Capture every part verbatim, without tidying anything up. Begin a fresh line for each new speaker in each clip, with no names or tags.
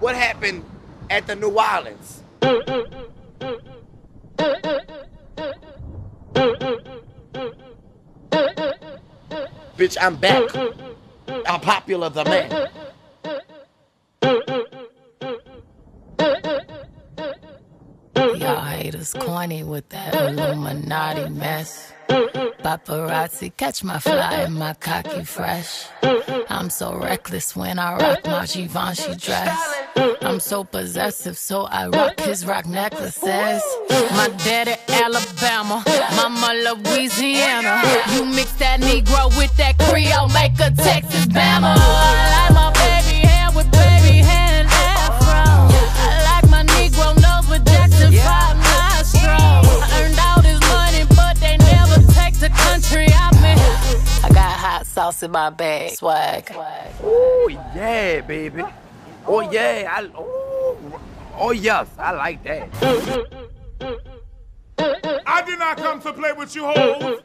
what happened at the New Orleans? Bitch, I'm back. I'm popular the man.
Y'all haters corny with that Illuminati mess. Paparazzi catch my fly and my cocky fresh. I'm so reckless when I rock my Givenchy dress. I'm so possessive, so I rock his rock necklaces. My daddy Alabama, mama Louisiana. You mix that Negro with that Creole, make a Texas Bama. I like my baby hair with baby hair and afro. I like my Negro nose with Jackson five nostrils. I earned all this money, but they never take the country out me. I got hot sauce in my bag, swag.
Oh yeah, baby. Oh yeah, I, oh, oh yes, I like that.
I did not come to play with you hoes.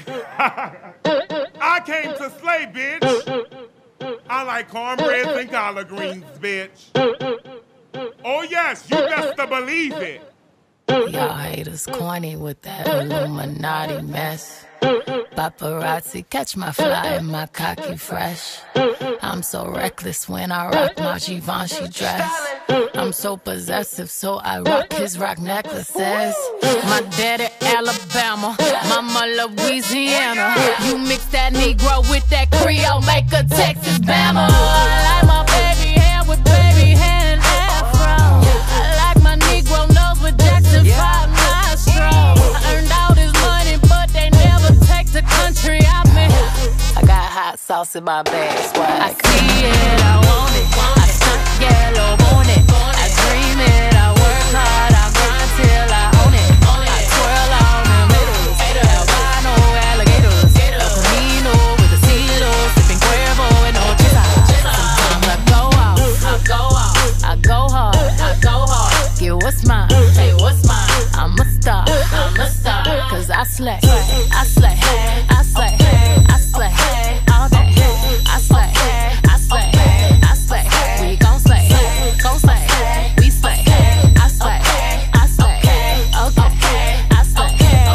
I came to slay, bitch. I like cornbread and collard greens, bitch. Oh yes, you best to believe it.
Y'all haters corny with that Illuminati mess. Paparazzi catch my fly and my cocky fresh. I'm so reckless when I rock my Givenchy dress. I'm so possessive, so I rock his rock necklaces. My daddy Alabama, mama Louisiana. You mix that Negro with that Creole, make a Texas Bama. I like my baby hair with baby hair and afro. I like my Negro nose with Jackson five nostrils. I earned all this money, but they never take the country out me. I got hot sauce in my bag, swag. I see it, I want it. I stunt yellow, want it. I dream it, I work hard, I grind till I own it. I twirl on them haters, albino alligators. El Camino with a silo, sipping Cuervo and no chisa. Sometimes I go out, I go out, I go hard, I go hard. Get what's mine, hey, what's mine? I'm a star, I'm a star. Cause I slay, I slay, I slay, I slay, all day. I slay, I slay, I slay. We gon' slay, gon' slay, we slay. I slay, I slay, okay, I slay,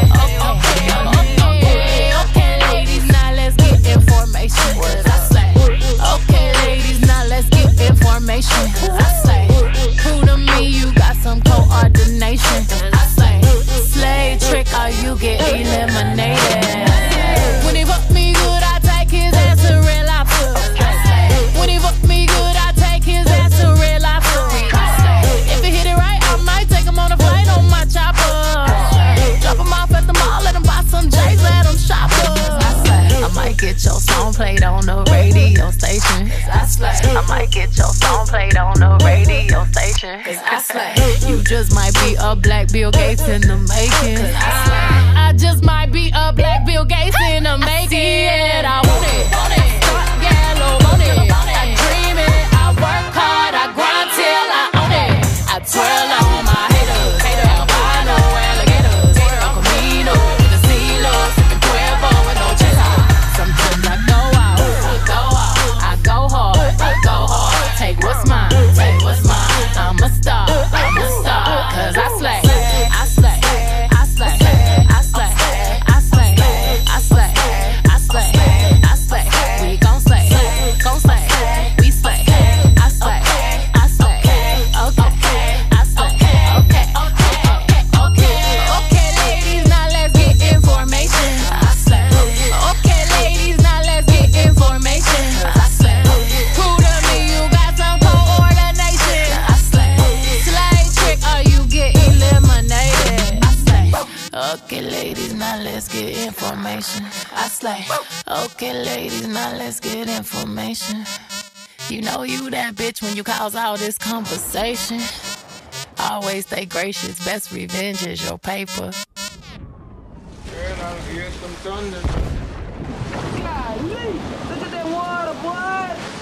okay, okay, ladies, now let's get information. Cause I slay, okay, ladies, now let's get information. Cause I slay, prove to me you got some coordination. I slay, slay trick or you get eliminated. When he fuck me good, I take his ass to real lobster. When he fuck me good, I take his ass to real lobster. If he hit it right, I might take him on a flight on my chopper. Drop him off at the mall, let him buy some J's, let him shop up. I might get your song played on the radio station. I slay. I might get your song played on the radio station. Cause I slay. You just might be a black Bill Gates in the making. Cause I slay. I just might be a black Bill Gates in the making. It, I want it, want it. Start yellow, want it. I dream it, I work hard, I grind till I own it. I twirl on my haters, albino alligators. El Camino with a silo, sipping Cuervo and no chisa. Sometimes I go out, I go out, I go hard, I go hard. Take what's mine, take what's mine. I'm a star, I'm a star. Cause I slay, I slay, I slay, I slay, I slay, I slay, I slay, I slay. We gon' slay, gon' slay, we slay. I slay, I slay, okay, I slay, okay, okay, okay, okay, ladies, now let's get information. I slay, okay, ladies, now let's get information. I slay, prove to me you got some coordination. I slay, slay trick or you get eliminated. I slay, okay, ladies, now let's get information. I slay, okay, ladies, now let's get information. You know you that bitch when you cause all this conversation. Always stay gracious, best revenge is your paper.
Girl, I'll hear some thunder.
Golly, look at that water, boy.